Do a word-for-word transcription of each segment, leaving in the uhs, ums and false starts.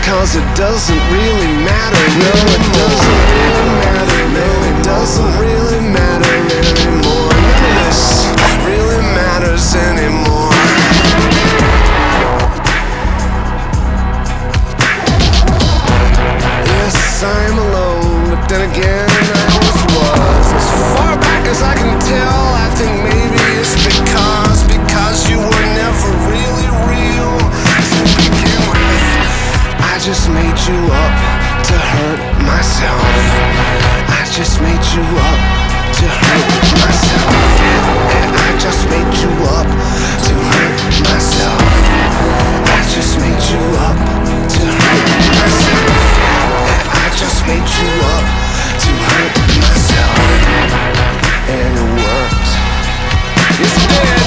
Cause it doesn't really matter. No, it doesn't really matter. No, it doesn't really matter anymore. None of this really matters anymore. Yes, I'm alone, but then again I always was. As far back as I can tell, I think maybe it's because Because you were never really real to begin with. I just made you up to hurt myself. I just made you up to hurt myself. And I just made you up to hurt myself. I just made you up to hurt myself. And I just made you up to hurt myself. And it worked. Yes, it did.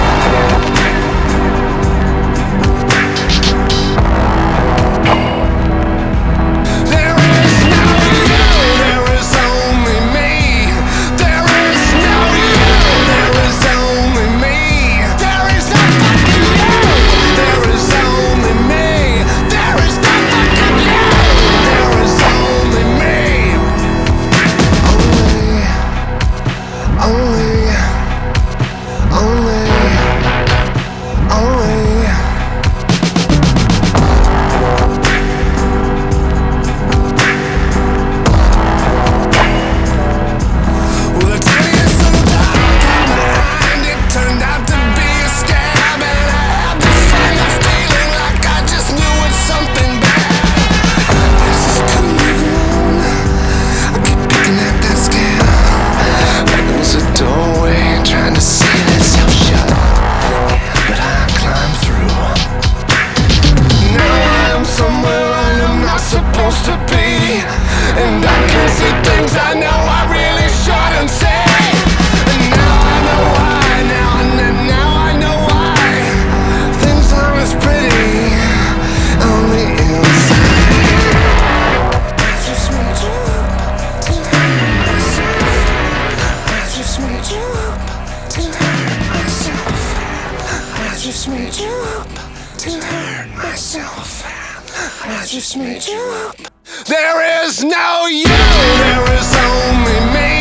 I just made you up. There is no you, there is only me.